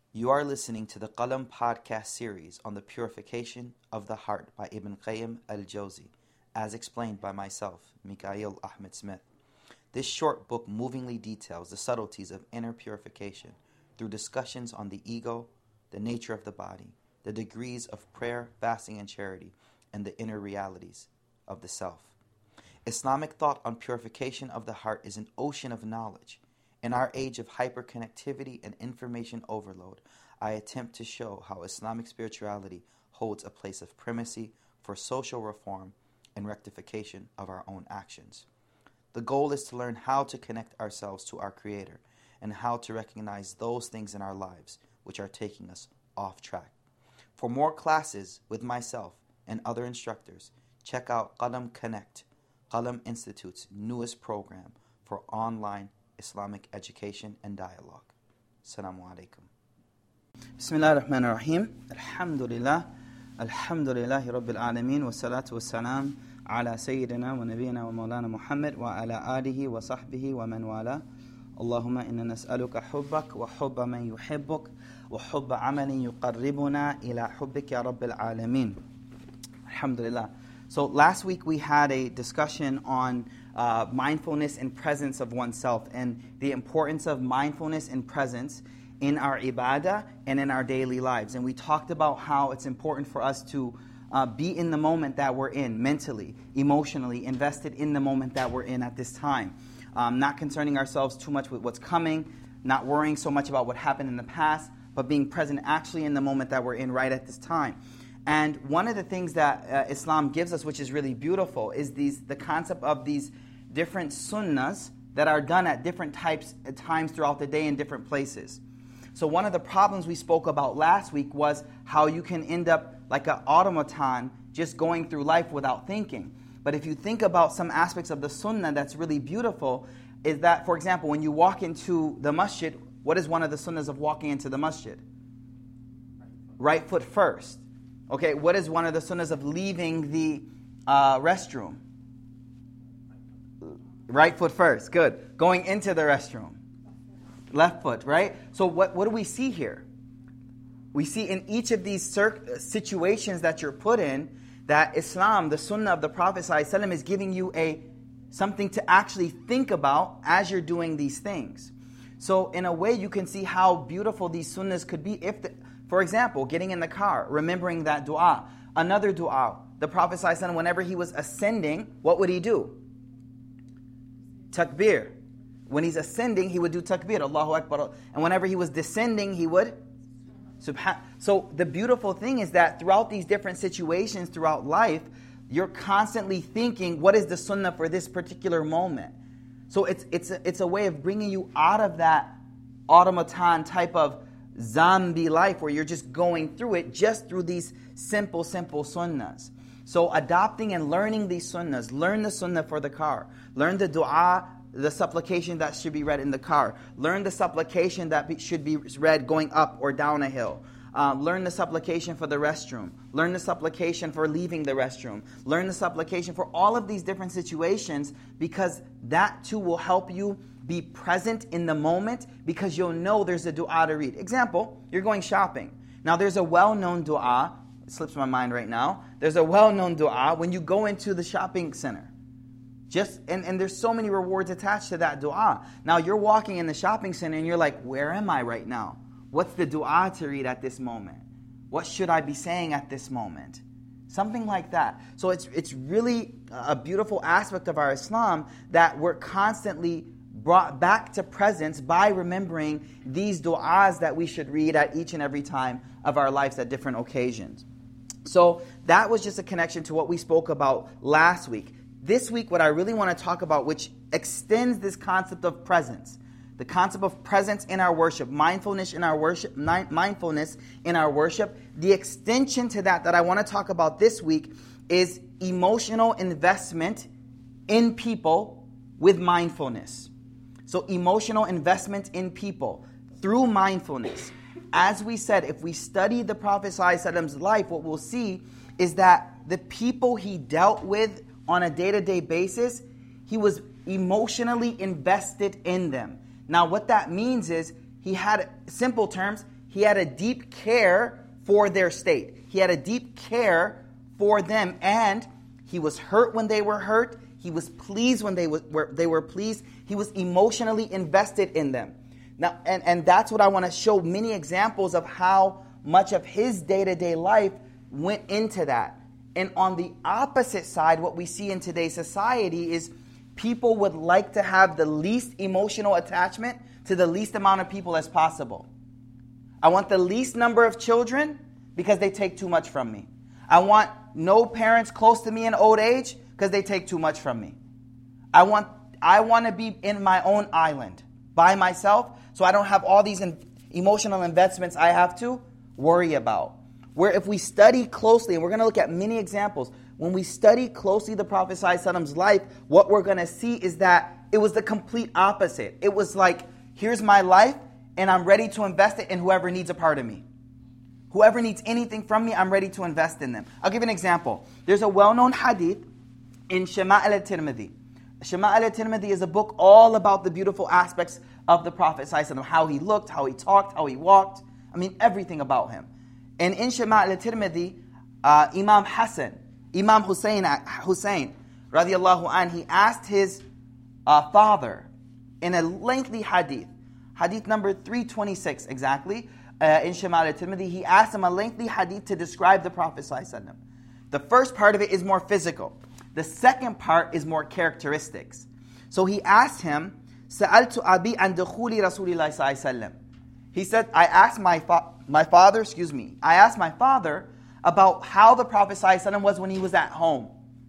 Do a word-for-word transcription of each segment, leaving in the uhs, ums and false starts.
You are listening to the Qalam podcast series on the purification of the heart by Ibn Qayyim al-Jawzi, as explained by myself, Mikail Ahmed Smith. This short book movingly details the subtleties of inner purification through discussions on the ego, the nature of the body, the degrees of prayer, fasting, and charity, and the inner realities of the self. Islamic thought on purification of the heart is an ocean of knowledge. In our age of hyperconnectivity and information overload, I attempt to show how Islamic spirituality holds a place of primacy for social reform and rectification of our own actions. The goal is to learn how to connect ourselves to our Creator and how to recognize those things in our lives which are taking us off track. For more classes with myself and other instructors, check out Qalam Connect, Qalam Institute's newest program for online Islamic education and dialogue. Assalamu alaikum. Bismillah ar-Rahman ar-Rahim. Alhamdulillah. Alhamdulillahi Rabbil Alameen. Wa salatu wa salam ala Sayyidina wa Nabiyina wa Mawlana Muhammad wa ala alihi wa sahbihi wa man wala. Allahumma inna nas'aluka hubbak wa hubba man yuhibbuk wa hubba amalin yuqarribuna ila hubbik ya Rabbil Alameen. Alhamdulillah. So last week we had a discussion on uh, mindfulness and presence of oneself and the importance of mindfulness and presence in our ibadah and in our daily lives. And we talked about how it's important for us to uh, be in the moment that we're in, mentally, emotionally, invested in the moment that we're in at this time. Um, not concerning ourselves too much with what's coming, not worrying so much about what happened in the past, but being present actually in the moment that we're in right at this time. And one of the things that uh, Islam gives us, which is really beautiful, is these the concept of these different sunnahs that are done at different types at times throughout the day in different places. So one of the problems we spoke about last week was how you can end up like an automaton just going through life without thinking. But if you think about some aspects of the sunnah that's really beautiful, is that, for example, when you walk into the masjid, what is one of the sunnahs of walking into the masjid? Right foot first. Okay, what is one of the sunnahs of leaving the uh, restroom? Right foot first, good. Going into the restroom, left foot, right? So what, what do we see here? We see in each of these cir- situations that you're put in, that Islam, the sunnah of the Prophet ﷺ, is giving you a something to actually think about as you're doing these things. So in a way, you can see how beautiful these sunnahs could be if the, for example, getting in the car, remembering that dua. Another dua. The Prophet ﷺ, whenever he was ascending, what would he do? Takbir. When he's ascending, he would do takbir, Allahu Akbar. And whenever he was descending, he would subhan. So the beautiful thing is that throughout these different situations throughout life, you're constantly thinking, what is the sunnah for this particular moment? So it's it's a, it's a way of bringing you out of that automaton type of zombie life where you're just going through it just through these simple, simple sunnahs. So adopting and learning these sunnahs, learn the sunnah for the car, learn the dua, the supplication that should be read in the car, learn the supplication that be, should be read going up or down a hill, uh, learn the supplication for the restroom, learn the supplication for leaving the restroom, learn the supplication for all of these different situations, because that too will help you be present in the moment, because you'll know there's a dua to read. Example, you're going shopping. Now there's a well-known dua, it slips my mind right now, there's a well-known dua when you go into the shopping center. Just and, and there's so many rewards attached to that dua. Now you're walking in the shopping center and you're like, where am I right now? What's the dua to read at this moment? What should I be saying at this moment? Something like that. So it's it's really a beautiful aspect of our Islam that we're constantly brought back to presence by remembering these du'as that we should read at each and every time of our lives at different occasions. So that was just a connection to what we spoke about last week. This week, what I really want to talk about, which extends this concept of presence, the concept of presence in our worship, mindfulness in our worship, mindfulness in our worship. The extension to that that I want to talk about this week is emotional investment in people with mindfulness. So emotional investment in people through mindfulness. As we said, if we study the Prophet ﷺ's life, what we'll see is that the people he dealt with on a day-to-day basis, he was emotionally invested in them. Now what that means is, he had, simple terms, he had a deep care for their state. He had a deep care for them, and he was hurt when they were hurt. He was pleased when they were they were pleased. He was emotionally invested in them. Now, and, and that's what I want to show many examples of how much of his day-to-day life went into that. And on the opposite side, what we see in today's society is people would like to have the least emotional attachment to the least amount of people as possible. I want the least number of children because they take too much from me. I want no parents close to me in old age because they take too much from me. I want I want to be in my own island by myself, so I don't have all these in, emotional investments I have to worry about. Where if we study closely, and we're going to look at many examples, when we study closely the Prophet ﷺ's life, what we're going to see is that it was the complete opposite. It was like, here's my life, and I'm ready to invest it in whoever needs a part of me. Whoever needs anything from me, I'm ready to invest in them. I'll give you an example. There's a well-known hadith in Shama'il al-Tirmidhi. Shama'il al-Tirmidhi is a book all about the beautiful aspects of the Prophet ﷺ, how he looked, how he talked, how he walked. I mean, everything about him. And in Shama'il al-Tirmidhi, uh, Imam Hassan, Imam Hussein, Hussein, radiallahu anh, he asked his uh, father in a lengthy hadith, hadith number three twenty-six exactly, uh, in Shama'il al-Tirmidhi, he asked him a lengthy hadith to describe the Prophet ﷺ. The first part of it is more physical. The second part is more characteristics. So he asked him, سَأَلْتُ أَبِي عَنْ دُخُولِ رَسُولِ اللَّهِ صَلَّى اللَّهِ عَلَيْهِ وسلم. He said, I asked my fa- my father, excuse me, I asked my father about how the Prophet ﷺ was when he was at home.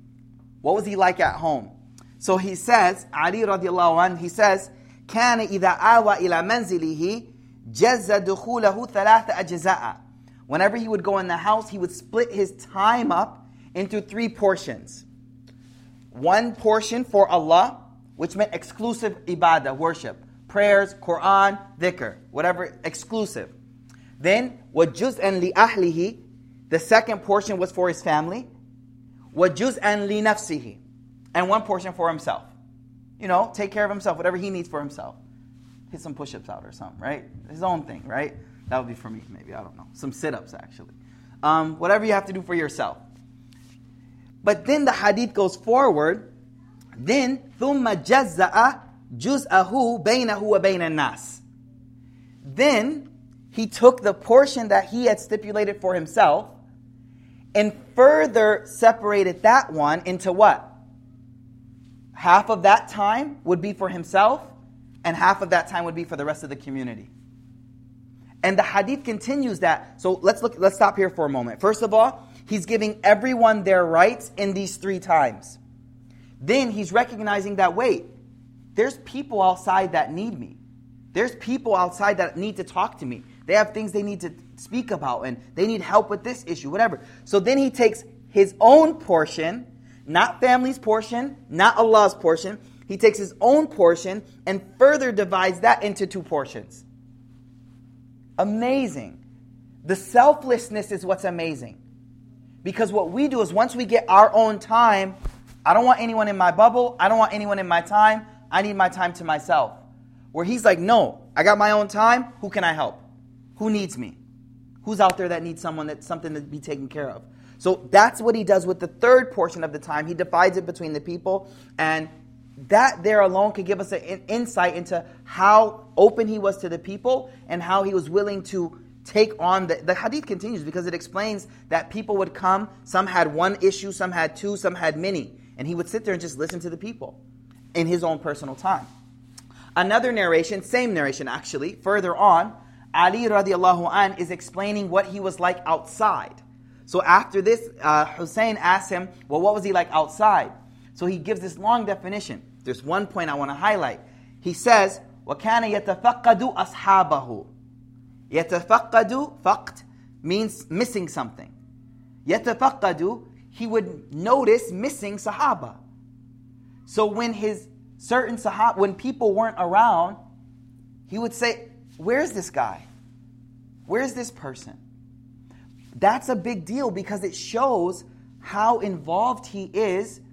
What was he like at home? So he says, Ali radiallahu anh, he says, كَانَ إِذَا آوَى إِلَى مَنْزِلِهِ جَزَّ دُخُولَهُ ثَلَاثَ أَجْزَاءَ. Whenever he would go in the house, he would split his time up into three portions. One portion for Allah, which meant exclusive ibadah, worship. Prayers, Quran, dhikr, whatever, exclusive. Then, وَجُزْءًا لِأَهْلِهِ. The second portion was for his family. وَجُزْءًا لِنَفْسِهِ. And one portion for himself. You know, take care of himself, whatever he needs for himself. Hit some push-ups out or something, right? His own thing, right? That would be for me, maybe, I don't know. Some sit-ups, actually. Um, whatever you have to do for yourself. But then the hadith goes forward. Then, ثُمَّ جَزَّأَ جُزْءَهُ بَيْنَهُ وَبَيْنَ النَّاسِ. Then, he took the portion that he had stipulated for himself and further separated that one into what? Half of that time would be for himself and half of that time would be for the rest of the community. And the hadith continues that. So let's look. Let's stop here for a moment. First of all, he's giving everyone their rights in these three times. Then he's recognizing that, wait, there's people outside that need me. There's people outside that need to talk to me. They have things they need to speak about and they need help with this issue, whatever. So then he takes his own portion, not family's portion, not Allah's portion. He takes his own portion and further divides that into two portions. Amazing. The selflessness is what's amazing. Because what we do is once we get our own time, I don't want anyone in my bubble. I don't want anyone in my time. I need my time to myself. Where he's like, no, I got my own time. Who can I help? Who needs me? Who's out there that needs someone that's something to be taken care of? So that's what he does with the third portion of the time. He divides it between the people. And that there alone could give us an insight into how open he was to the people and how he was willing to take on the, the hadith continues because it explains that people would come, some had one issue, some had two, some had many, and he would sit there and just listen to the people in his own personal time. Another narration, same narration actually, further on, Ali radiallahu anh is explaining what he was like outside. So after this, uh, Hussein asks him, well, what was he like outside? So he gives this long definition. There's one point I want to highlight. He says, وَكَانَ يَتَفَقَّدُ أَصْحَابَهُ. يَتَفَقَّدُ, faqt, means missing something. يَتَفَقَّدُ, he would notice missing Sahaba. So when his certain Sahaba, when people weren't around, he would say, where's this guy? Where's this person? That's a big deal because it shows how involved he is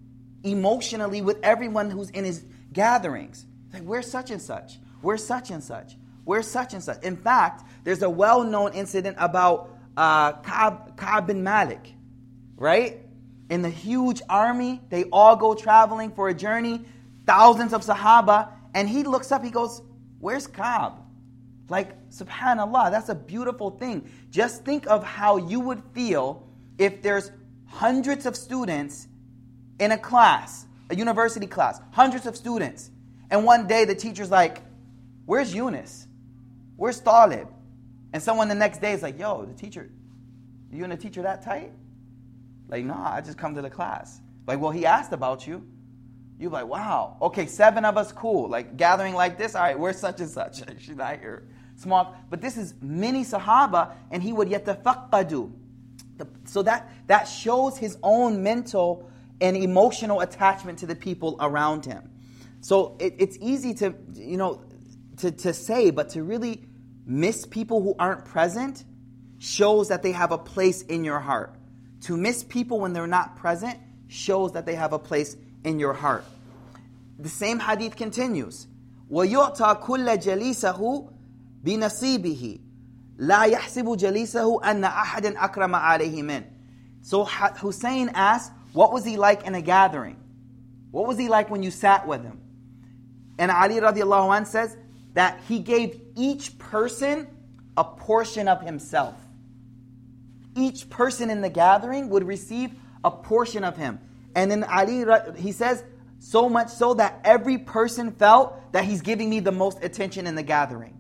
emotionally with everyone who's in his gatherings. Like, where's such and such? Where's such and such? Where's such and such? In fact, there's a well-known incident about uh, Ka'b, Ka'b bin Malik, right? In the huge army, they all go traveling for a journey, thousands of Sahaba, and he looks up, he goes, where's Ka'b? Like, subhanAllah, that's a beautiful thing. Just think of how you would feel if there's hundreds of students in a class, a university class, hundreds of students, and one day the teacher's like, where's Yunus? Where's Talib? And someone the next day is like, yo, the teacher, you and the teacher that tight? Like, nah, I just come to the class. Like, well, he asked about you. You're like, wow, okay, seven of us, cool. Like, gathering like this, all right, where's such and such? She's not here. Small, but this is many Sahaba, and he would yatafaqqadu. So that, that shows his own mental and emotional attachment to the people around him. So it, it's easy to, you know, to, to say, but to really miss people who aren't present shows that they have a place in your heart. To miss people when they're not present shows that they have a place in your heart. The same hadith continues. وَيُعْطَى كُلَّ جَلِيسَهُ بِنَصِيبِهِ لَا يَحْسِبُ جَلِيسَهُ أَنَّ أَحَدًا أَكْرَمَ عَلَيْهِ مِنْ. So Hussein asked, what was he like in a gathering? What was he like when you sat with him? And Ali radiallahu anh says that he gave each person a portion of himself. Each person in the gathering would receive a portion of him. And then Ali, he says, so much so that every person felt that he's giving me the most attention in the gathering.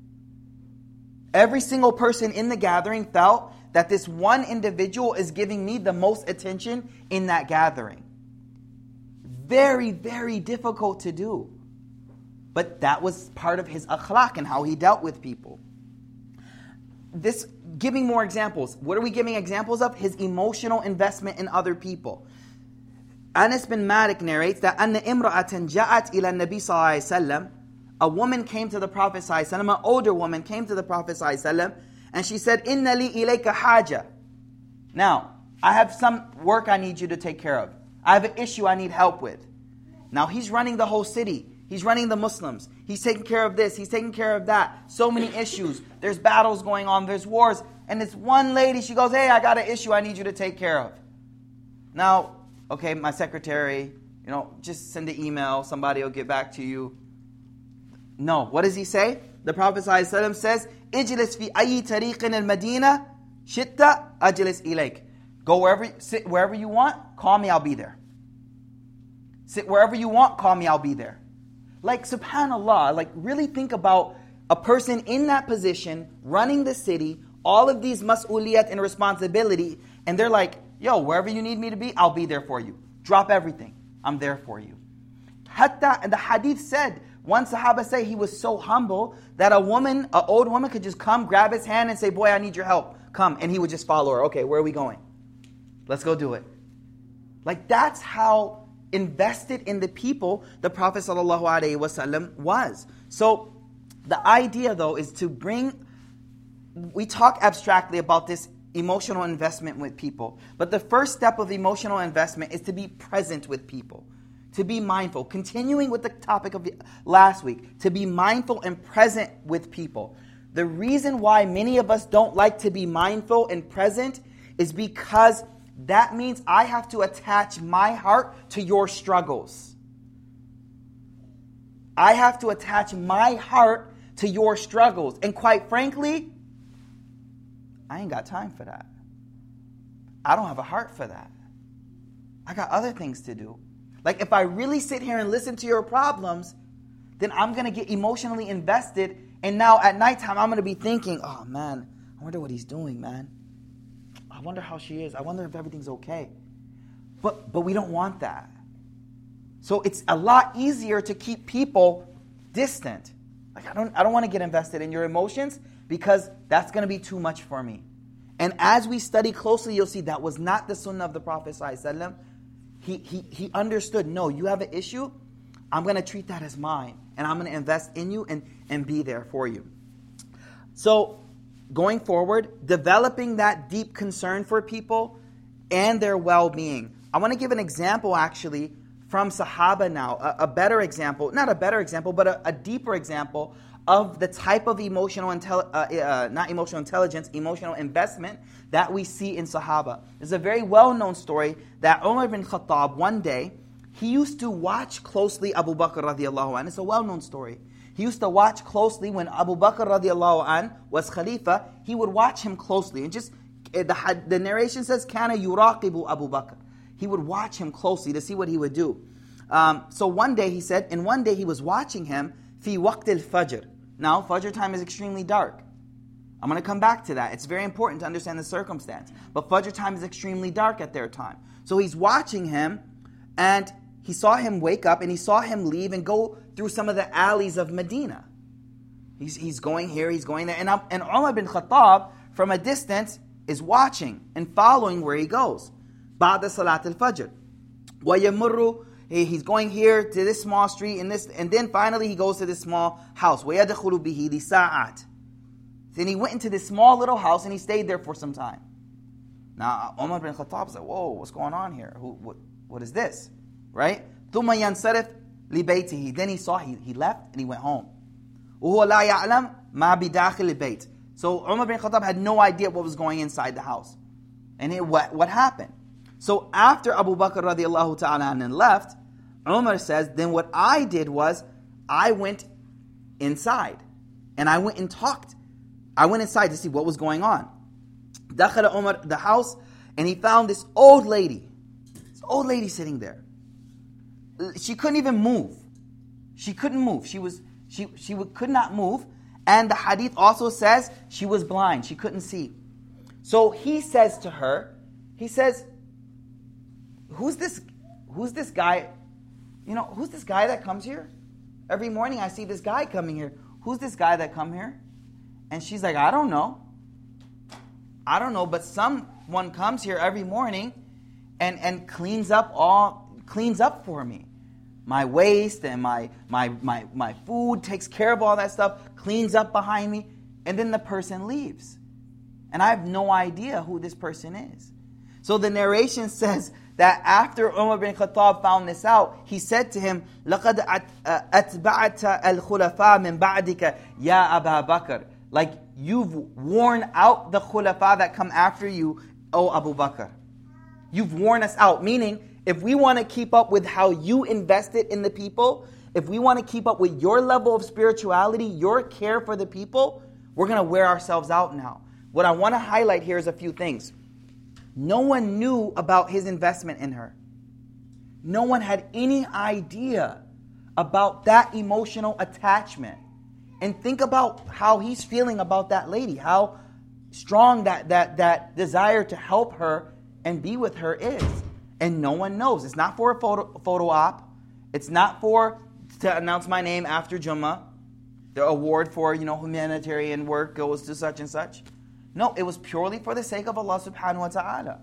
Every single person in the gathering felt that this one individual is giving me the most attention in that gathering. Very, very difficult to do. But that was part of his akhlaq and how he dealt with people. This, giving more examples. What are we giving examples of? His emotional investment in other people. Anas bin Malik narrates that أن امرأة جاءت إلى النبي صلى الله عليه وسلم. A woman came to the Prophet صلى الله عليه وسلم, an older woman came to the Prophet صلى الله عليه وسلم, and she said, إن لي إليك حاجة. Now, I have some work I need you to take care of. I have an issue I need help with. Now, he's running the whole city. He's running the Muslims. He's taking care of this. He's taking care of that. So many issues. There's battles going on. There's wars. And this one lady, she goes, hey, I got an issue I need you to take care of. Now, okay, my secretary, you know, just send an email. Somebody will get back to you. No. What does he say? The Prophet ﷺ says, Ijlis fi ayi tariqin al-Madina, shitta ajlis ilayk. Go wherever, sit wherever you want, call me, I'll be there. Sit wherever you want, call me, I'll be there. Like, subhanAllah, like really think about a person in that position, running the city, all of these mas'uliyat and responsibility, and they're like, yo, wherever you need me to be, I'll be there for you. Drop everything. I'm there for you. Hatta, and the hadith said, one Sahaba say he was so humble that a woman, an old woman could just come, grab his hand and say, boy, I need your help. Come. And he would just follow her. Okay, where are we going? Let's go do it. Like, that's how invested in the people the Prophet ﷺ was. So the idea, though, is to bring, we talk abstractly about this emotional investment with people. But the first step of emotional investment is to be present with people. To be mindful. Continuing with the topic of last week, to be mindful and present with people. The reason why many of us don't like to be mindful and present is because that means I have to attach my heart to your struggles. I have to attach my heart to your struggles. And quite frankly, I ain't got time for that. I don't have a heart for that. I got other things to do. Like, if I really sit here and listen to your problems, then I'm going to get emotionally invested. And now at nighttime, I'm going to be thinking, oh man, I wonder what he's doing, man. I wonder how she is. I wonder if everything's okay. But but we don't want that. So it's a lot easier to keep people distant. Like, I don't I don't want to get invested in your emotions because that's going to be too much for me. And as we study closely, you'll see that was not the sunnah of the Prophet ﷺ. He, he, he understood, no, you have an issue, I'm going to treat that as mine. And I'm going to invest in you and, and be there for you. So, going forward, developing that deep concern for people and their well-being. I want to give an example, actually, from Sahaba now. A, a better example, not a better example, but a, a deeper example of the type of emotional, intel- uh, uh, not emotional intelligence, emotional investment that we see in Sahaba. There's a very well-known story that Umar ibn Khattab, one day, he used to watch closely Abu Bakr radiallahu anh. It's a well-known story. He used to watch closely when Abu Bakr radiallahu anh was Khalifa. He would watch him closely. And just, the, the narration says, Kana yuraqibu Abu Bakr. He would watch him closely to see what he would do. Um, so one day he said, and one day he was watching him, fi waqt al-fajr. Now, Fajr time is extremely dark. I'm going to come back to that. It's very important to understand the circumstance. But Fajr time is extremely dark at their time. So he's watching him, and he saw him wake up, and he saw him leave and go through some of the alleys of Medina. He's, he's going here, he's going there. And, and Umar bin Khattab, from a distance, is watching and following where he goes. Ba'da Salat al-Fajr. وَيَمُرُّ He's going here to this small street, and this, and then finally he goes to this small house. وَيَدْخُلُ بِهِ لِسَاعَةٍ. Then he went into this small little house, and he stayed there for some time. Now, Umar bin Khattab said, whoa, what's going on here? Who, what, what is this? Right? ثُمَّ يَنْصَرِفْ لِبَيْتِهِ. Then he saw, he, he left, and he went home. وَهُوَ لَا يَعْلَمْ مَا بِدَاخِلِ الْبَيْتِ. So Umar bin Khattab had no idea what was going inside the house. And it, what, what happened? So after Abu Bakr radiallahu ta'ala and left, Umar says, then what I did was, I went inside. And I went and talked. I went inside to see what was going on. Dakhala Umar the house, and he found this old lady. This old lady sitting there. She couldn't even move. She couldn't move. She was she she could not move. And the hadith also says she was blind. She couldn't see. So he says to her, he says, Who's this who's this guy? You know, who's this guy that comes here? Every morning I see this guy coming here. Who's this guy that come here? And she's like, I don't know. I don't know, but someone comes here every morning and, and cleans up all cleans up for me. My waste and my, my my my food, takes care of all that stuff, cleans up behind me, and then the person leaves. And I have no idea who this person is. So the narration says that after Umar bin Khattab found this out, he said to him, لَقَدْ أَتْبَعَتَ الْخُلَفَاء مِنْ بَعْدِكَ يَا أَبَا بَكْرٍ. Like, you've worn out the khulafa that come after you, O Abu Bakr. You've worn us out. Meaning, if we want to keep up with how you invested in the people, if we want to keep up with your level of spirituality, your care for the people, we're going to wear ourselves out now. What I want to highlight here is a few things. No one knew about his investment in her. No one had any idea about that emotional attachment. And think about how he's feeling about that lady, how strong that, that, that desire to help her and be with her is. And no one knows. It's not for a photo, photo op. It's not for to announce my name after Jummah. The award for, you know, humanitarian work goes to such and such. No, it was purely for the sake of Allah subhanahu wa ta'ala.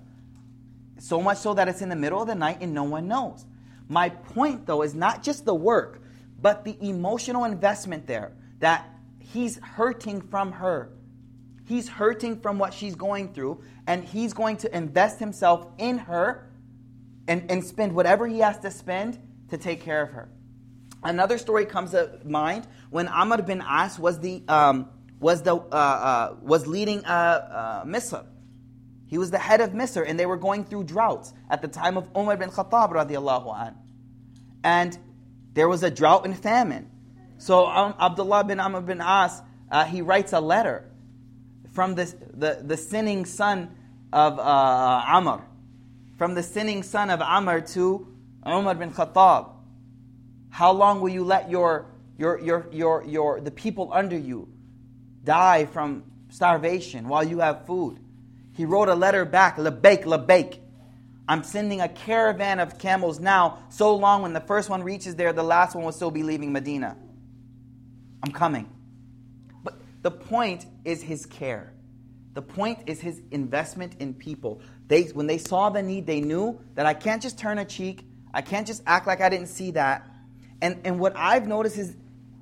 So much so that it's in the middle of the night and no one knows. My point, though, is not just the work, but the emotional investment there. That he's hurting from her. He's hurting from what she's going through. And he's going to invest himself in her and, and spend whatever he has to spend to take care of her. Another story comes to mind when Amr bin As was the um, was the uh, uh, was leading uh, uh, Misr. He was the head of Misr, and they were going through droughts at the time of Umar bin Khattab radiallahu anh. And there was a drought and famine. So um, Abdullah bin Amr bin As, uh, he writes a letter from the, the, the sinning son of uh, Amr, from the sinning son of Amr to Umar bin Khattab. How long will you let your your your your your the people under you die from starvation while you have food? He wrote a letter back, Labaik, Labaik. I'm sending a caravan of camels now, so long when the first one reaches there, the last one will still be leaving Medina. I'm coming. But the point is his care. The point is his investment in people. They, when they saw the need, they knew that I can't just turn a cheek. I can't just act like I didn't see that. And, and what I've noticed is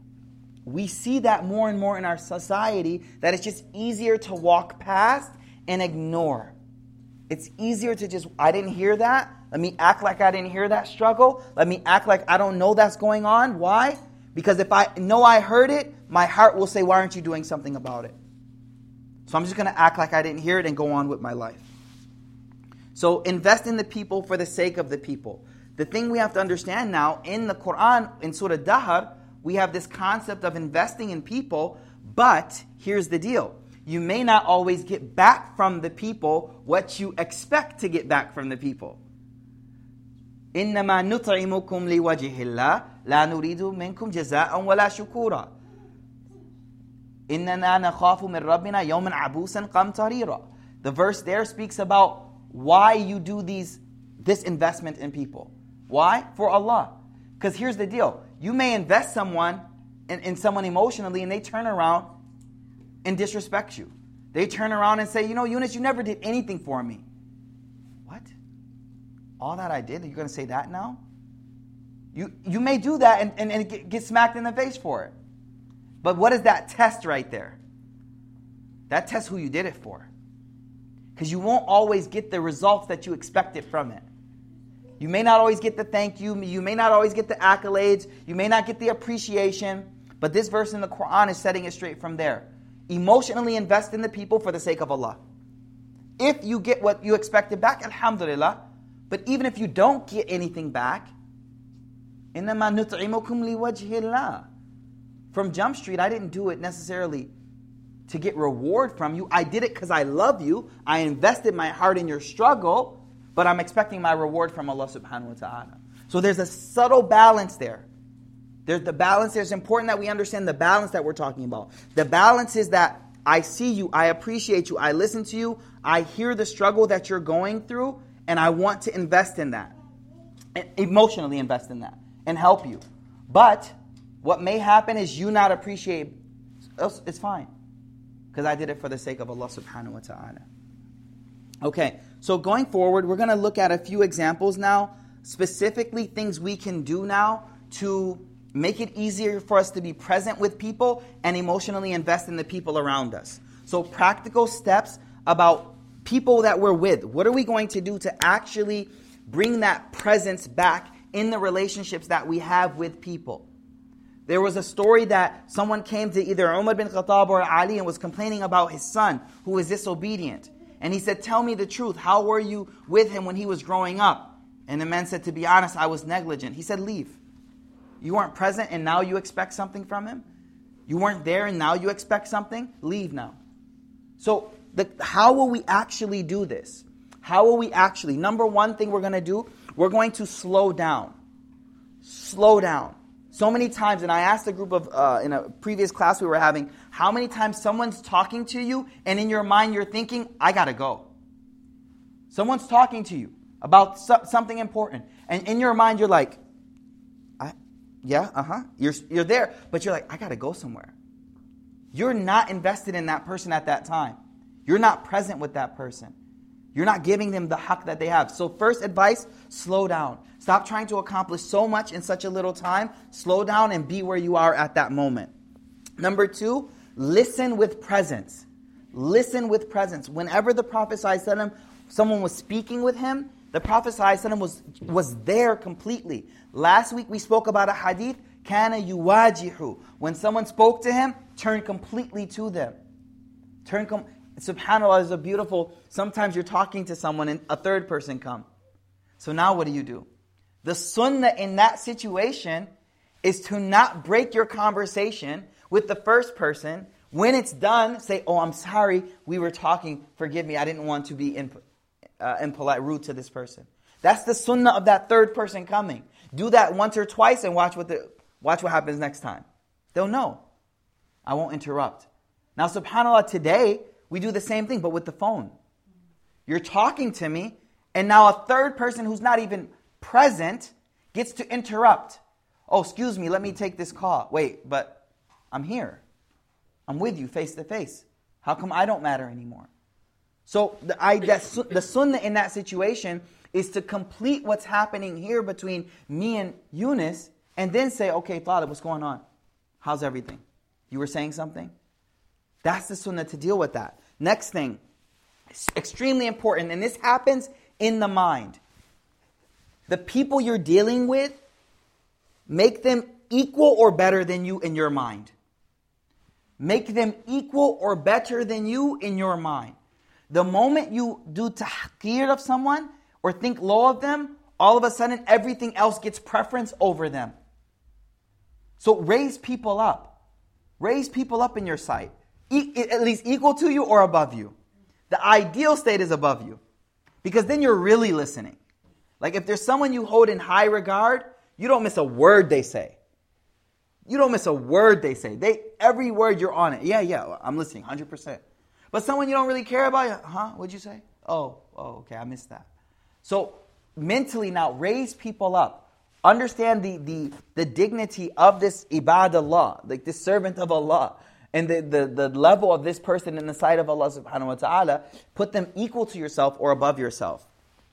we see that more and more in our society, that it's just easier to walk past and ignore. It's easier to just, I didn't hear that. Let me act like I didn't hear that struggle. Let me act like I don't know that's going on. Why? Because if I know I heard it, my heart will say, why aren't you doing something about it? So I'm just going to act like I didn't hear it and go on with my life. So invest in the people for the sake of the people. The thing we have to understand now, in the Quran, in Surah Dahr, we have this concept of investing in people, but here's the deal. You may not always get back from the people what you expect to get back from the people. إِنَّمَا نُطْعِمُكُمْ لِوَجْهِ اللَّهِ لَا نُرِيدُ مِنْكُمْ جَزَاءً وَلَا شُكُورًا إِنَّنَا نَخَافُ مِنْ رَبِّنَا يَوْمًا عَبُوسًا قَمْطَرِيرًا. The verse there speaks about why you do these this investment in people. Why? For Allah. Because here's the deal. You may invest someone in, in someone emotionally and they turn around and disrespect you. They turn around and say, you know, Yunus, you never did anything for me. What? All that I did? You're going to say that now? You you may do that and, and, and get, get smacked in the face for it. But what is that test right there? That tests who you did it for. Because you won't always get the results that you expected from it. You may not always get the thank you. You may not always get the accolades. You may not get the appreciation. But this verse in the Quran is setting it straight from there. Emotionally invest in the people for the sake of Allah. If you get what you expected back, alhamdulillah. But even if you don't get anything back, إِنَّمَا نُطْعِمُكُمْ لِوَجْهِ اللَّهِ. From Jump Street, I didn't do it necessarily to get reward from you. I did it because I love you. I invested my heart in your struggle. But I'm expecting my reward from Allah subhanahu wa ta'ala. So there's a subtle balance there. There's the balance. It's important that we understand the balance that we're talking about. The balance is that I see you, I appreciate you, I listen to you, I hear the struggle that you're going through, and I want to invest in that. And emotionally invest in that and help you. But what may happen is you not appreciate, it's fine. Because I did it for the sake of Allah subhanahu wa ta'ala. Okay, so going forward, we're going to look at a few examples now, specifically things we can do now to make it easier for us to be present with people and emotionally invest in the people around us. So practical steps about people that we're with. What are we going to do to actually bring that presence back in the relationships that we have with people? There was a story that someone came to either Umar bin Khattab or Ali and was complaining about his son who was disobedient. And he said, tell me the truth. How were you with him when he was growing up? And the man said, to be honest, I was negligent. He said, leave. You weren't present and now you expect something from him? You weren't there and now you expect something? Leave now. So the, how will we actually do this? How will we actually? Number one thing we're going to do, we're going to slow down. Slow down. So many times, and I asked a group of, uh, in a previous class we were having, how many times someone's talking to you and in your mind you're thinking, I gotta go. Someone's talking to you about so- something important. And in your mind you're like, I, yeah, uh-huh. You're, you're there, but you're like, I gotta go somewhere. You're not invested in that person at that time. You're not present with that person. You're not giving them the haqq that they have. So first advice, slow down. Stop trying to accomplish so much in such a little time. Slow down and be where you are at that moment. Number two, listen with presence. Listen with presence. Whenever the Prophet ﷺ, someone was speaking with him, the Prophet ﷺ was, was there completely. Last week we spoke about a hadith, kana yuwajihu. When someone spoke to him, turn completely to them. Turn com- SubhanAllah is a beautiful, sometimes you're talking to someone and a third person come. So now what do you do? The sunnah in that situation is to not break your conversation with the first person. When it's done, say, oh, I'm sorry, we were talking, forgive me, I didn't want to be in, uh, impolite, rude to this person. That's the sunnah of that third person coming. Do that once or twice and watch what the watch what happens next time. They'll know. I won't interrupt. Now, SubhanAllah, today, we do the same thing, but with the phone. You're talking to me, and now a third person who's not even present gets to interrupt. Oh, excuse me, let me take this call. Wait, but I'm here. I'm with you face to face. How come I don't matter anymore? So the, I, that, the sunnah in that situation is to complete what's happening here between me and Yunus, and then say, okay, Talib, what's going on? How's everything? You were saying something? That's the sunnah to deal with that. Next thing, extremely important, and this happens in the mind. The people you're dealing with, make them equal or better than you in your mind. make them equal or better than you in your mind. The moment you do tahqir of someone or think low of them, all of a sudden everything else gets preference over them. So raise people up. Raise people up in your sight. E- at least equal to you or above you. The ideal state is above you. Because then you're really listening. Like if there's someone you hold in high regard, you don't miss a word they say. You don't miss a word they say. They every word you're on it. Yeah, yeah, I'm listening one hundred percent. But someone you don't really care about, huh? What'd you say? Oh, oh, okay, I missed that. So mentally now, raise people up. Understand the, the, the dignity of this ibadallah, like this servant of Allah, and the, the, the level of this person in the sight of Allah subhanahu wa ta'ala. Put them equal to yourself or above yourself.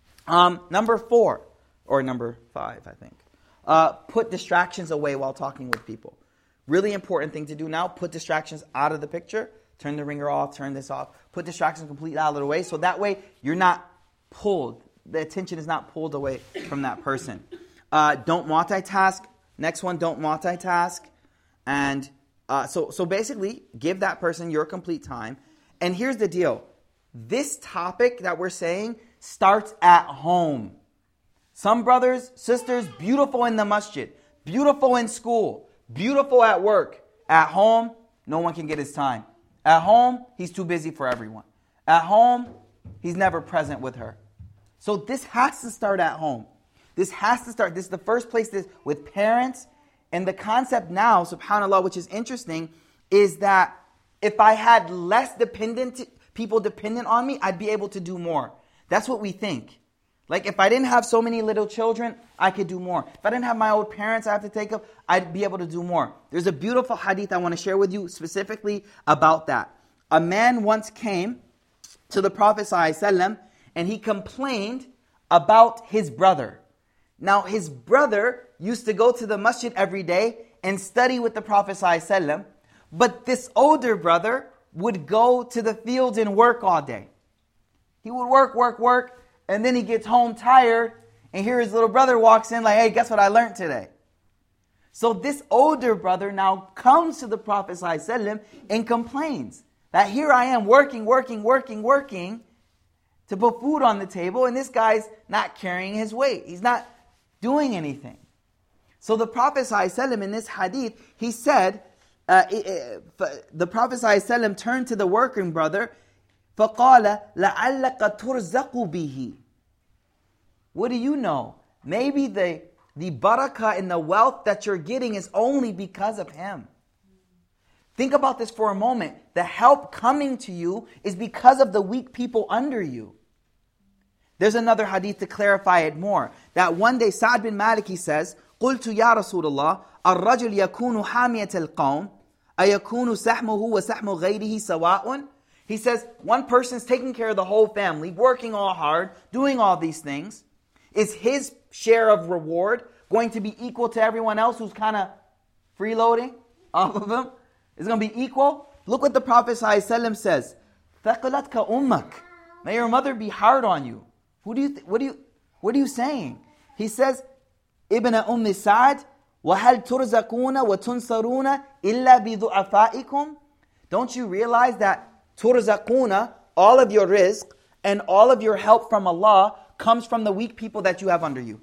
Um, number four, or number five, I think. Uh, put distractions away while talking with people. Really important thing to do now, put distractions out of the picture. Turn the ringer off, turn this off. Put distractions completely out of the way so that way you're not pulled. The attention is not pulled away from that person. Uh, don't multitask. Next one, don't multitask. And uh, so, so basically, give that person your complete time. And here's the deal. This topic that we're saying starts at home. Some brothers, sisters, beautiful in the masjid, beautiful in school, beautiful at work. At home, no one can get his time. At home, he's too busy for everyone. At home, he's never present with her. So this has to start at home. This has to start. This is the first place this, with parents. And the concept now, subhanAllah, which is interesting, is that if I had less dependent people dependent on me, I'd be able to do more. That's what we think. Like if I didn't have so many little children, I could do more. If I didn't have my old parents I have to take up, I'd be able to do more. There's a beautiful hadith I want to share with you specifically about that. A man once came to the Prophet ﷺ and he complained about his brother. Now his brother used to go to the masjid every day and study with the Prophet ﷺ, but this older brother would go to the fields and work all day. He would work, work, work. And then he gets home tired, and here his little brother walks in like, hey, guess what I learned today? So this older brother now comes to the Prophet ﷺ and complains that here I am working, working, working, working to put food on the table, and this guy's not carrying his weight. He's not doing anything. So the Prophet ﷺ in this hadith, he said, uh, the Prophet ﷺ turned to the working brother, فَقَالَ لَعَلَّكَ تُرْزَقُ بِهِ. What do you know? Maybe the, the barakah and the wealth that you're getting is only because of him. Think about this for a moment. The help coming to you is because of the weak people under you. There's another hadith to clarify it more. That one day Sa'd bin Malik, he says, قُلْتُ يَا رَسُولَ اللَّهِ الرَّجُلْ يَكُونُ حَامِيَةَ الْقَوْمِ أَيَكُونُ سَحْمُهُ وَسَحْمُ غَيْرِهِ سَوَاءٌ. He says, one person's taking care of the whole family, working all hard, doing all these things. Is his share of reward going to be equal to everyone else who's kind of freeloading off of him? Is it going to be equal? Look what the Prophet ﷺ says. ثَقَلَتْكَ أُمَّكَ. May your mother be hard on you. Who do you th- what do you what are you saying? He says, Ibn Umm Sa'd, وَهَلْ تُرْزَقُونَ وَتُنْصَرُونَ إِلَّا بِضُعَفَائِكُمْ. Don't you realize that turzaquna, all of your rizq and all of your help from Allah comes from the weak people that you have under you?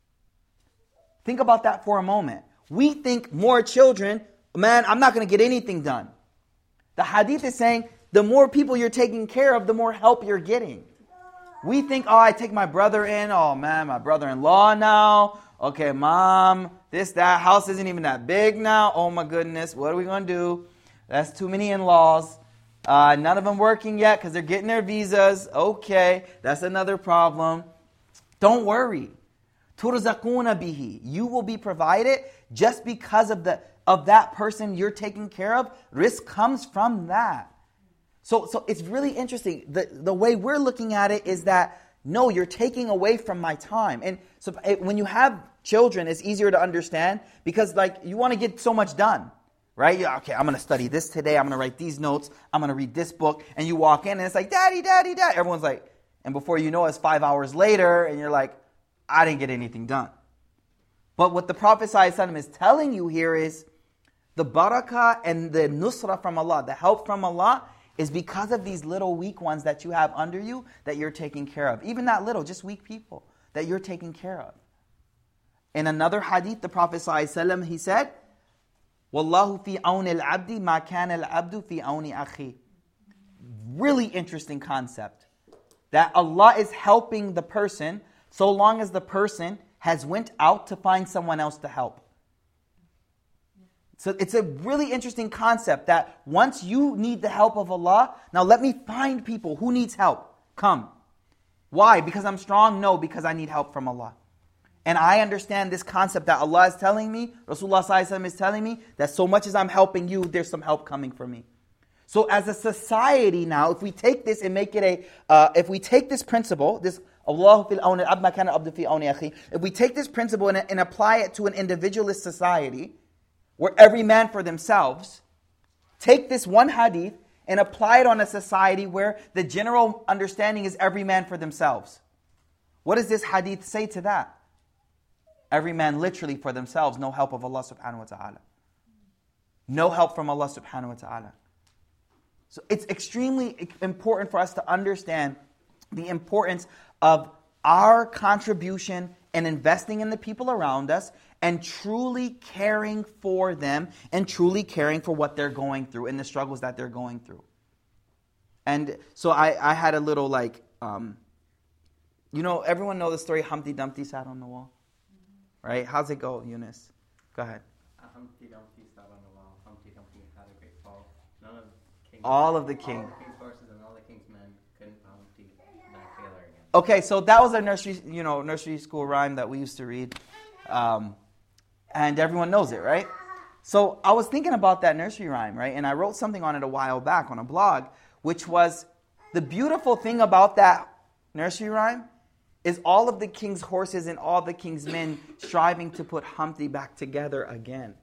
Think about that for a moment. We think more children, man, I'm not going to get anything done. The hadith is saying, the more people you're taking care of, the more help you're getting. We think, oh, I take my brother in, oh man, my brother-in-law now, okay, mom, this, that, house isn't even that big now, oh my goodness, what are we going to do? That's too many in-laws. Uh, none of them working yet because they're getting their visas. Okay, that's another problem. Don't worry. Turzaquna bihi. You will be provided just because of the of that person you're taking care of. Risk comes from that. So, so it's really interesting. The the way we're looking at it is that no, you're taking away from my time. And so it, when you have children, it's easier to understand because like you want to get so much done. Right? Yeah, okay, I'm going to study this today. I'm going to write these notes. I'm going to read this book. And you walk in and it's like, daddy, daddy, daddy. Everyone's like, and before you know it, it's five hours later. And you're like, I didn't get anything done. But what the Prophet ﷺ is telling you here is, The barakah and the nusra from Allah, the help from Allah, is because of these little weak ones that you have under you that you're taking care of. Even not little, just weak people that you're taking care of. In another hadith, the Prophet ﷺ, he said, Wallahu fi awni al-abdi ma kana al-abdu fi awni akhi. Really interesting concept. That Allah is helping the person so long as the person has went out to find someone else to help. So it's a really interesting concept that once you need the help of Allah, now let me find people who needs help. Come. Why? Because I'm strong? No, because I need help from Allah. And I understand this concept that Allah is telling me, Rasulullah sallallahu alaihi wasallam is telling me, that so much as I'm helping you, there's some help coming for me. So as a society now, if we take this and make it a, uh, if we take this principle, this Allah fil awni al-abd ma kana al-abdu fi awni akhi, if we take this principle and, and apply it to an individualist society, where every man for themselves, take this one hadith and apply it on a society where the general understanding is every man for themselves. What does this hadith say to that? Every man literally for themselves, no help of Allah subhanahu wa ta'ala. No help from Allah subhanahu wa ta'ala. So it's extremely important for us to understand the importance of our contribution and investing in the people around us and truly caring for them and truly caring for what they're going through and the struggles that they're going through. And so I, I had a little like, um, you know, everyone know the story Humpty Dumpty sat on the wall? Right? How's it go, Eunice? Go ahead. Humpty Dumpty sat on the wall. Humpty Dumpty had a great fall. None of the king's, all of the king. All the king's horses and all the king's men couldn't Humpty back together again. Okay, so that was a nursery, you know, nursery school rhyme that we used to read, um, and everyone knows it, right? So I was thinking about that nursery rhyme, right? And I wrote something on it a while back on a blog, which was the beautiful thing about that nursery rhyme is all of the king's horses and all the king's men striving to put Humpty back together again.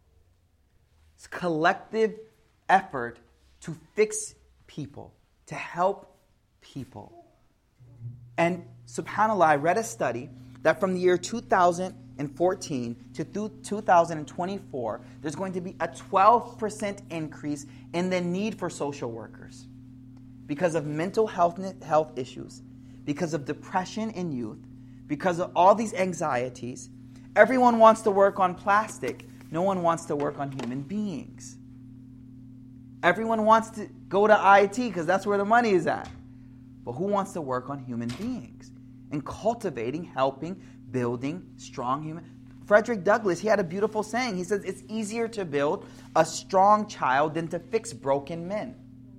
It's collective effort to fix people, to help people. And subhanAllah, I read a study that from the year two thousand fourteen to two thousand twenty-four, there's going to be a twelve percent increase in the need for social workers because of mental health, health issues, because of depression in youth, because of all these anxieties. Everyone wants to work on plastic. No one wants to work on human beings. Everyone wants to go to I T because that's where the money is at. But who wants to work on human beings? And cultivating, helping, building strong human... Frederick Douglass, he had a beautiful saying. He says, it's easier to build a strong child than to fix broken men.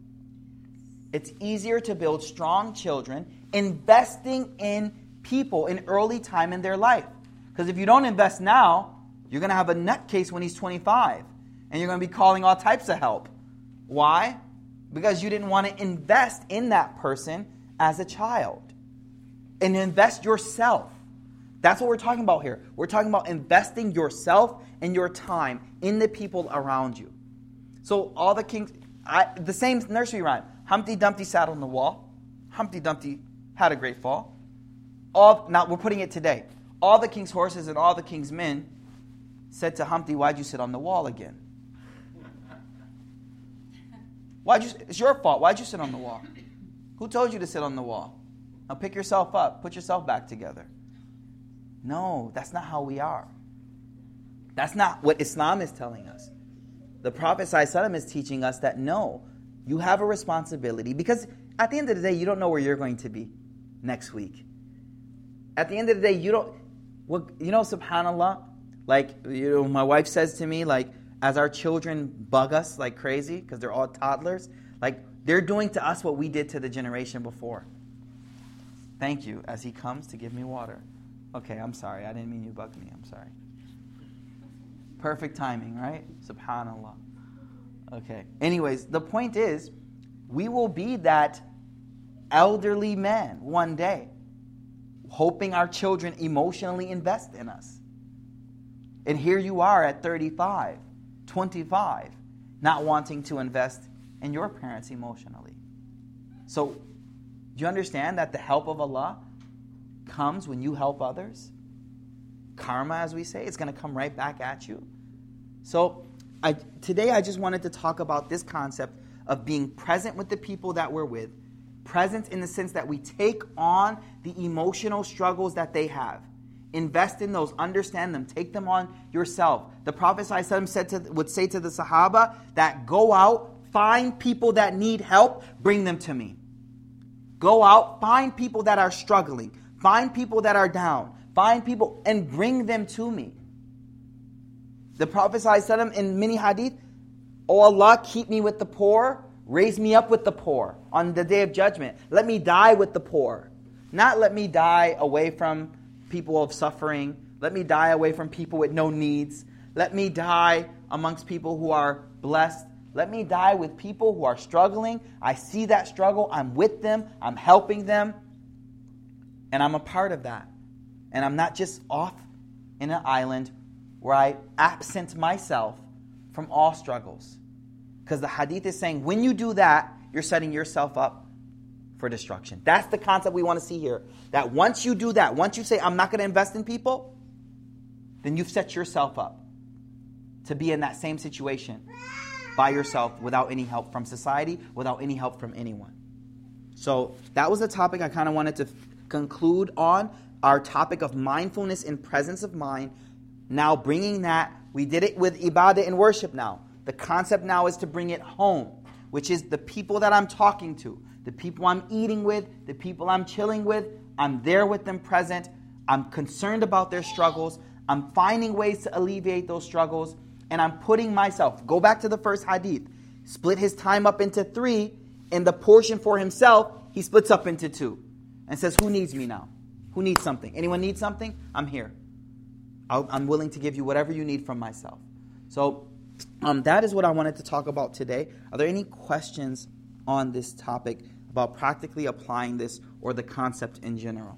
It's easier to build strong children investing in people in early time in their life. Because if you don't invest now, you're going to have a nutcase when he's twenty-five. And you're going to be calling all types of help. Why? Because you didn't want to invest in that person as a child. And invest yourself. That's what we're talking about here. We're talking about investing yourself and your time in the people around you. So all the kings, I, the same nursery rhyme. Humpty Dumpty sat on the wall. Humpty Dumpty had a great fall. All, now we're putting it today. All the king's horses and all the king's men said to Humpty, why'd you sit on the wall again? Why'd you, it's your fault. Why'd you sit on the wall? Who told you to sit on the wall? Now pick yourself up. Put yourself back together. No, that's not how we are. That's not what Islam is telling us. The Prophet ﷺ is teaching us that no, you have a responsibility, because at the end of the day, you don't know where you're going to be next week. At the end of the day, you don't, well, you know, subhanAllah, like, you know, my wife says to me, like, as our children bug us like crazy, because they're all toddlers, like, they're doing to us what we did to the generation before. Thank you, as he comes to give me water. Okay, I'm sorry, I didn't mean you bugged me, I'm sorry. Perfect timing, right? SubhanAllah. Okay. Anyways, the point is, we will be that elderly man one day, hoping our children emotionally invest in us. And here you are at thirty-five, twenty-five, not wanting to invest in your parents emotionally. So, do you understand that the help of Allah comes when you help others? Karma, as we say, it's going to come right back at you. So, I, today I just wanted to talk about this concept of being present with the people that we're with. Presence in the sense that we take on the emotional struggles that they have. Invest in those, understand them, take them on yourself. The Prophet ﷺ said to, would say to the Sahaba that go out, find people that need help, bring them to me. Go out, find people that are struggling, find people that are down, find people and bring them to me. The Prophet ﷺ in many hadith, oh Allah, keep me with the poor, raise me up with the poor on the day of judgment. Let me die with the poor. Not let me die away from people of suffering. Let me die away from people with no needs. Let me die amongst people who are blessed. Let me die with people who are struggling. I see that struggle. I'm with them. I'm helping them. And I'm a part of that. And I'm not just off in an island where I absent myself from all struggles. Because the hadith is saying when you do that, you're setting yourself up for destruction. That's the concept we want to see here. That once you do that, once you say, I'm not going to invest in people, then you've set yourself up to be in that same situation by yourself without any help from society, without any help from anyone. So that was the topic I kind of wanted to f- conclude on, our topic of mindfulness and presence of mind. Now bringing that, we did it with ibadah and worship now. The concept now is to bring it home, which is the people that I'm talking to, the people I'm eating with, the people I'm chilling with. I'm there with them present. I'm concerned about their struggles. I'm finding ways to alleviate those struggles. And I'm putting myself, go back to the first hadith, split his time up into three, and the portion for himself, he splits up into two. And says, who needs me now? Who needs something? Anyone need something? I'm here. I'll, I'm willing to give you whatever you need from myself. So um, that is what I wanted to talk about today. Are there any questions on this topic about practically applying this or the concept in general?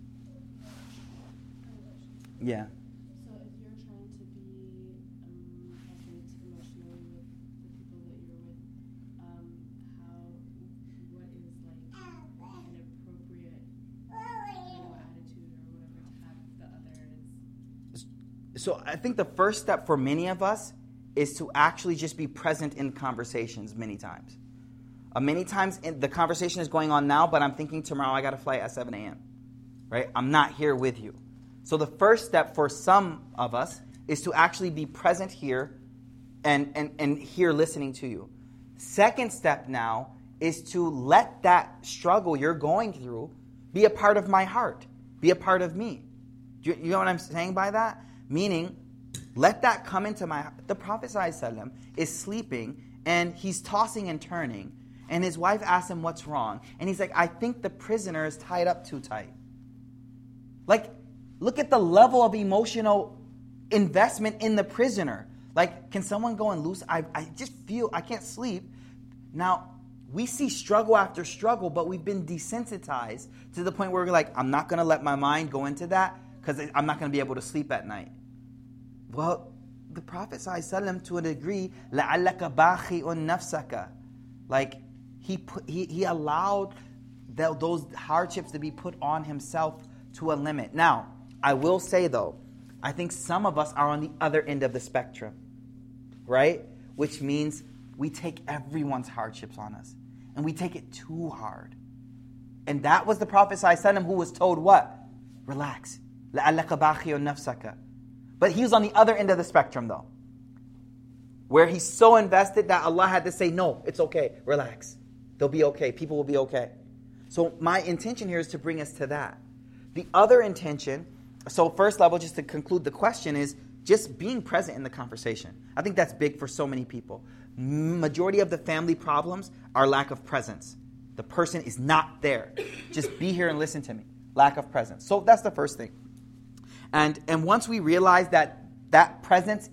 Yeah. So if you're trying to be um, present emotionally with the people that you're with, um, how, what is like an appropriate, you know, attitude or whatever to have the others? So I think the first step for many of us is to actually just be present in conversations many times. Uh, many times in, the conversation is going on now, but I'm thinking tomorrow I got a flight at seven a.m. Right? I'm not here with you. So the first step for some of us is to actually be present here and, and, and here listening to you. Second step now is to let that struggle you're going through be a part of my heart, be a part of me. Do you, you know what I'm saying by that? Meaning, let that come into my heart. The Prophet ﷺ is sleeping and he's tossing and turning. And his wife asks him what's wrong. And he's like, I think the prisoner is tied up too tight. Like, look at the level of emotional investment in the prisoner. Like, can someone go and loose? I, I just feel, I can't sleep. Now, we see struggle after struggle, but we've been desensitized to the point where we're like, I'm not going to let my mind go into that because I'm not going to be able to sleep at night. Well, the Prophet ﷺ, to a degree, لَعَلَّكَ بَاخِئٌ نَفْسَكَ. Like, he put, he, he allowed the, those hardships to be put on himself to a limit. Now, I will say though, I think some of us are on the other end of the spectrum, right? Which means we take everyone's hardships on us, and we take it too hard. And that was the Prophet ﷺ who was told what? Relax. لَعَلَّكَ بَاخِئٌ نَفْسَكَ. But he was on the other end of the spectrum though, where he's so invested that Allah had to say, no, it's okay, relax. They'll be okay. People will be okay. So my intention here is to bring us to that. The other intention, so first level, just to conclude the question, is just being present in the conversation. I think that's big for so many people. Majority of the family problems are lack of presence. The person is not there. Just be here and listen to me. Lack of presence. So that's the first thing. And, and once we realize that that presence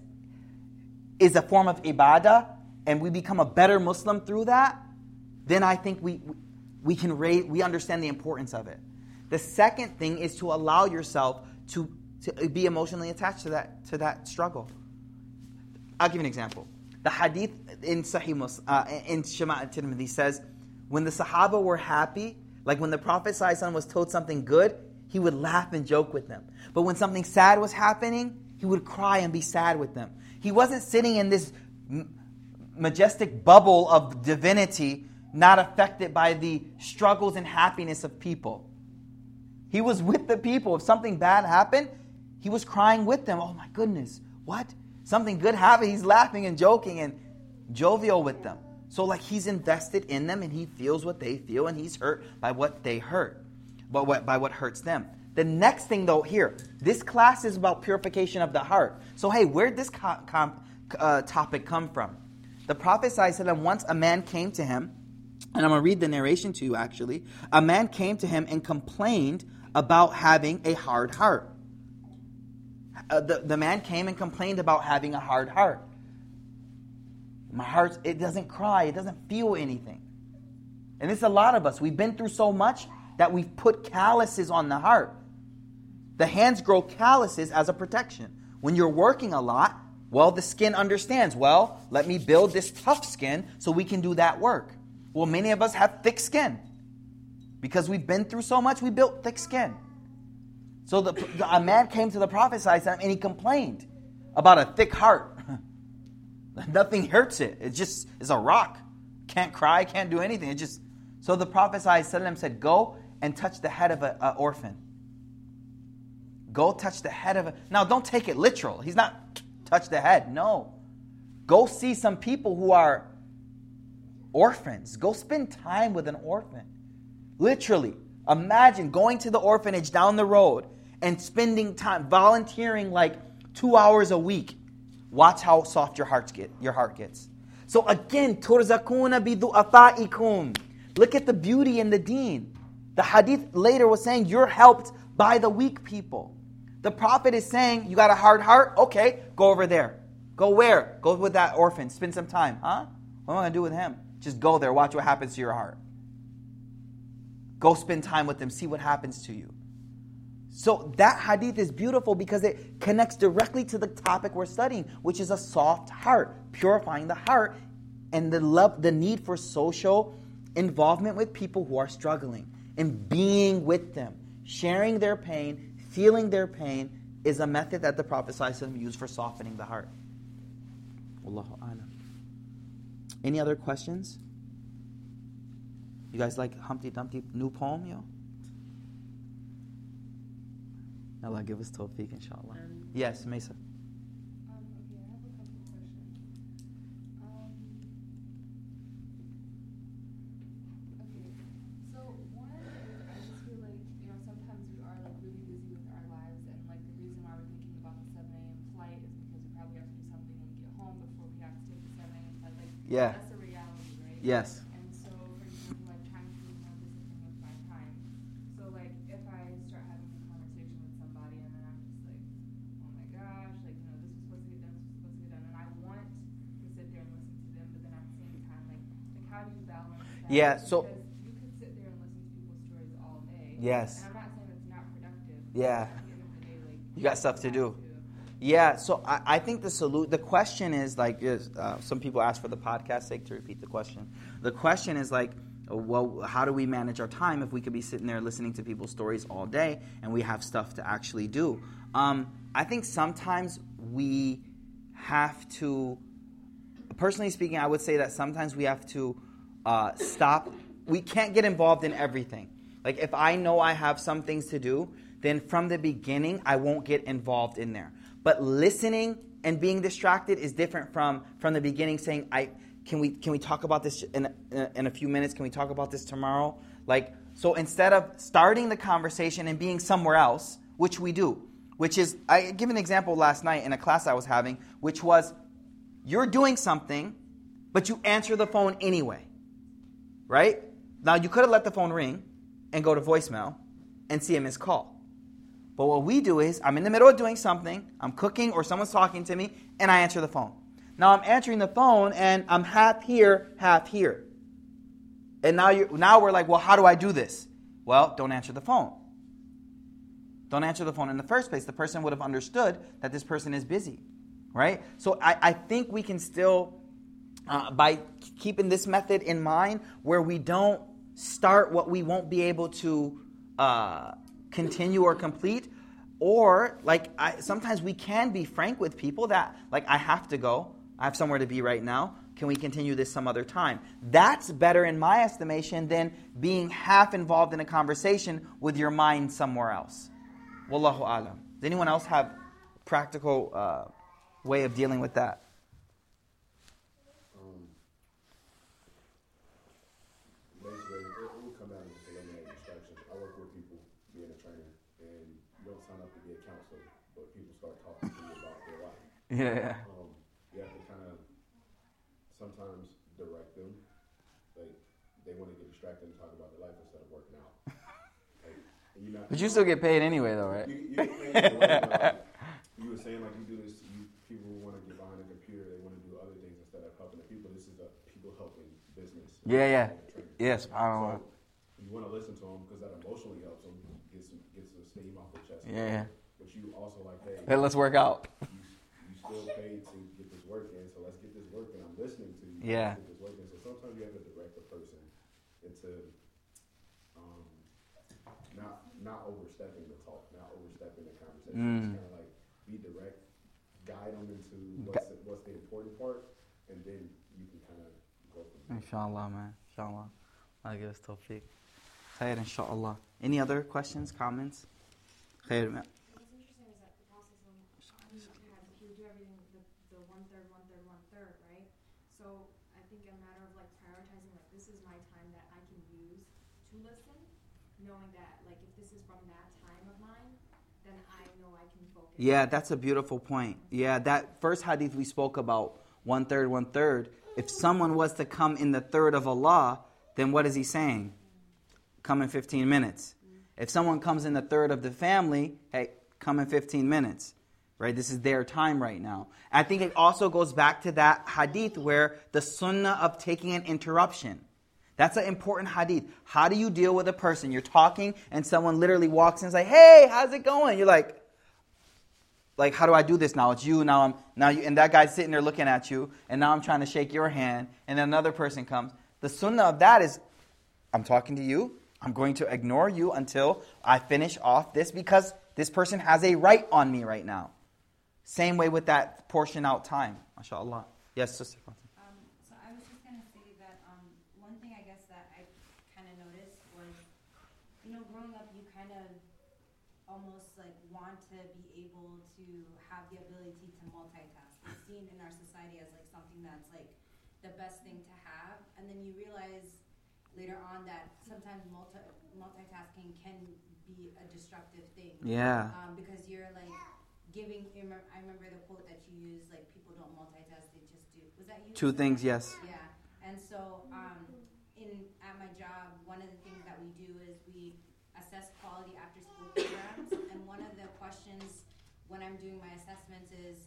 is a form of ibadah, and we become a better Muslim through that, then I think we we can rate, we understand the importance of it. The second thing is to allow yourself to, to be emotionally attached to that to that struggle. I'll give you an example. The hadith in Sahih Muslim, uh, in Shama' al-Tirmidhi says, when the Sahaba were happy, like when the Prophet ﷺ was told something good, he would laugh and joke with them. But when something sad was happening, he would cry and be sad with them. He wasn't sitting in this m- majestic bubble of divinity, not affected by the struggles and happiness of people. He was with the people. If something bad happened, he was crying with them. Oh my goodness, what? Something good happened. He's laughing and joking and jovial with them. So like he's invested in them and he feels what they feel and he's hurt by what they hurt, but what, by what hurts them. The next thing though, here, this class is about purification of the heart. So hey, where did this com- com- uh, topic come from? The Prophet ﷺ, once a man came to him, and I'm going to read the narration to you actually. A man came to him and complained about having a hard heart. Uh, the, the man came and complained about having a hard heart. My heart, it doesn't cry, it doesn't feel anything. And it's a lot of us. We've been through so much that we've put calluses on the heart. The hands grow calluses as a protection. When you're working a lot, well, the skin understands, well, let me build this tough skin so we can do that work. Well, many of us have thick skin. Because we've been through so much, we built thick skin. So the, the, a man came to the Prophet ﷺ and he complained about a thick heart. Nothing hurts it. It just is a rock. Can't cry, can't do anything. It just. So the Prophet ﷺ said, go and touch the head of an orphan. Go touch the head of a... Now, don't take it literal. He's not touch the head. No. Go see some people who are orphans. Go spend time with an orphan. Literally. Imagine going to the orphanage down the road and spending time, volunteering like two hours a week. Watch how soft your hearts get. Your heart gets. So again, turzakuna bidu'afaikum. Look at the beauty in the deen. The hadith later was saying you're helped by the weak people. The Prophet is saying you got a hard heart? Okay, go over there. Go where? Go with that orphan. Spend some time. Huh? What am I going to do with him? Just go there. Watch what happens to your heart. Go spend time with them. See what happens to you. So that hadith is beautiful because it connects directly to the topic we're studying, which is a soft heart, purifying the heart, and the love, the need for social involvement with people who are struggling, and being with them, sharing their pain, feeling their pain, is a method that the Prophet ﷺ used for softening the heart. Wallahu a'lam. Any other questions? You guys like Humpty Dumpty new poem, yo? Allah give us tawfiq, inshallah. Um, Yes, Mesa. Um, okay, I have a couple questions. Um, okay, so one is I just feel like, you know, sometimes we are like really busy with our lives, and like the reason why we're thinking about the seven a.m. flight is because we probably have to do something when we get home before we have to take the seven a.m. flight. Like, Yeah. that's a reality, right? Yes. And so, for example, like trying to be more disciplined with my time. So, like, if I start having a conversation with somebody and then I'm just like, oh my gosh, like, you know, this was supposed to get done, this was supposed to get done, and I want to sit there and listen to them, but then at the same time, like, like how do you balance that? Yeah, so- Because you could sit there and listen to people's stories all day. Yes. And I'm not saying it's not productive. but Yeah. At the end of the day, like, You got stuff to have do. Yeah, so I, I think the salute, the question is like, is, uh, some people ask for the podcast sake to repeat the question. The question is like, well, how do we manage our time if we could be sitting there listening to people's stories all day and we have stuff to actually do? Um, I think sometimes we have to, personally speaking, I would say that sometimes we have to uh, stop. We can't get involved in everything. Like if I know I have some things to do, then from the beginning, I won't get involved in there. But listening and being distracted is different from from the beginning saying, I can we can we talk about this in a, in a few minutes? Can we talk about this tomorrow? Like, so instead of starting the conversation and being somewhere else, which we do, which is, I give an example last night in a class I was having, which was, you're doing something, but you answer the phone anyway, right? Now, you could have let the phone ring and go to voicemail and see a missed call. But what we do is, I'm in the middle of doing something, I'm cooking or someone's talking to me, and I answer the phone. Now I'm answering the phone and I'm half here, half here. And now you now we're like, well, how do I do this? Well, don't answer the phone. Don't answer the phone in the first place. The person would have understood that this person is busy, right? So I, I think we can still, uh, by keeping this method in mind, where we don't start what we won't be able to uh, continue or complete, or like I, sometimes we can be frank with people that like I have to go, I have somewhere to be right now. Can we continue this some other time? That's better in my estimation than being half involved in a conversation with your mind somewhere else. Wallahu alam. Does anyone else have practical uh, way of dealing with that? Um, basically, it, it will come down to eliminating distractions. I work with people being a trainer, and you don't sign up to be a counselor, but people start talking to you about their life. Yeah. Um, you have to kind of sometimes direct them. Like, they want to get distracted and talk about their life instead of working out. Like, and you're not, But you still get paid anyway, though, right? You, you get paid anyway, but, like, you were saying, like, you do this, you, people who want to get behind a computer, they want to do other things instead of helping the people. This is a people helping business. Yeah, yeah. Yes, Yes, subhanAllah. so you want to listen to them because that emotionally helps them get some get some steam off their chest. Yeah, yeah. But you also like, hey, Hey, let's work out. you, you still paid to get this work in, so let's get this work in. I'm listening to you. Yeah. Let's get this work in. So sometimes you have to direct the person into um, not not overstepping the talk, not overstepping the conversation. Mm. Just kind of like be direct, guide them into what's the, what's the important part, and then you can kind of go from there. Inshallah, man. Inshallah. Allah give us tawfiq. Khair, inshallah. Any other questions, comments? Khair, man. What's interesting is that the Prophet he had he would do everything the, the one third, one third, one third, right? So I think a matter of like prioritizing, like this is my time that I can use to listen, knowing that like if this is from that time of mine, then I know I can focus. Yeah, that's a beautiful point. Yeah, that first hadith we spoke about, one third, one third. If someone was to come in the third of Allah, then what is he saying? Come in fifteen minutes. If someone comes in the third of the family, hey, come in fifteen minutes. Right? This is their time right now. I think it also goes back to that hadith where the sunnah of taking an interruption. That's an important hadith. How do you deal with a person? You're talking and someone literally walks in and is like, hey, how's it going? You're like, like, how do I do this now? It's you, now I'm, now you, and that guy's sitting there looking at you, and now I'm trying to shake your hand, and then another person comes. The sunnah of that is, I'm talking to you, I'm going to ignore you until I finish off this because this person has a right on me right now. Same way with that portion out time. MashaAllah. Yes, Sister Fatima. Um, so I was just going to say that um, one thing I guess that I kind of noticed was, you know, growing up you kind of almost like want to be able to have the ability to multitask. It's seen in our society as like something that's like the best thing to have, and then you realize later on that sometimes multi multitasking can be a destructive thing. Yeah. Um, because you're like giving. I remember the quote that you used, like people don't multitask; they just do. Was that you? Two things, yes. Yeah. And so, um, in at my job, one of the things that we do is we assess quality after school programs, and one of the questions when I'm doing my assessments is,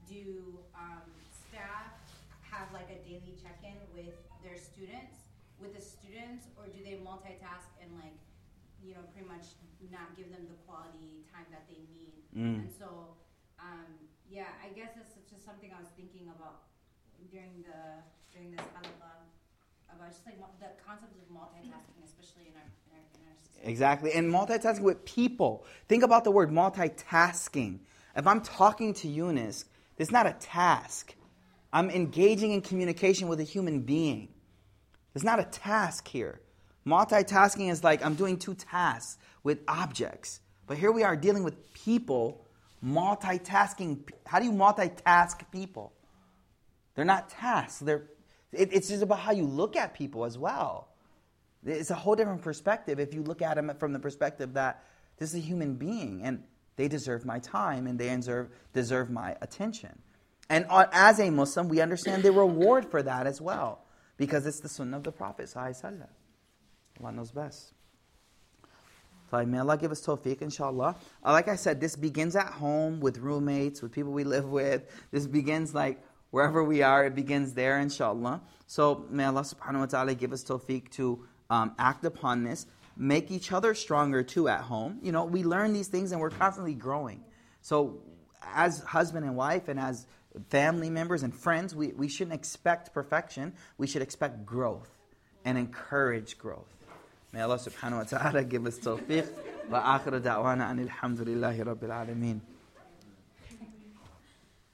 do um, staff have like a daily check-in with their students, with the students, or do they multitask and like, you know, pretty much not give them the quality time that they need? Mm. And so, um, yeah, I guess that's just something I was thinking about during the during this halaqah, about just like the concept of multitasking, especially in our in our, in our society. Exactly. And multitasking with people. Think about the word multitasking. If I'm talking to Eunice, it's not a task. I'm engaging in communication with a human being. It's not a task here. Multitasking is like I'm doing two tasks with objects. But here we are dealing with people, multitasking. How do you multitask people? They're not tasks. They're, it, it's just about how you look at people as well. It's a whole different perspective if you look at them from the perspective that this is a human being and they deserve my time and they deserve, deserve my attention. And as a Muslim, we understand the reward for that as well, because it's the sunnah of the Prophet ﷺ. Allah knows best. So may Allah give us tawfiq, inshallah. Uh, like I said, this begins at home with roommates, with people we live with. This begins like wherever we are, it begins there, inshallah. So may Allah subhanahu wa ta'ala give us tawfiq to um, act upon this. Make each other stronger too at home. You know, we learn these things and we're constantly growing. So as husband and wife and as family members and friends, we, we shouldn't expect perfection. We should expect growth and encourage growth. May Allah subhanahu wa ta'ala give us tawfiq. Wa akhir da'wana anil hamdulillahi rabbil alameen.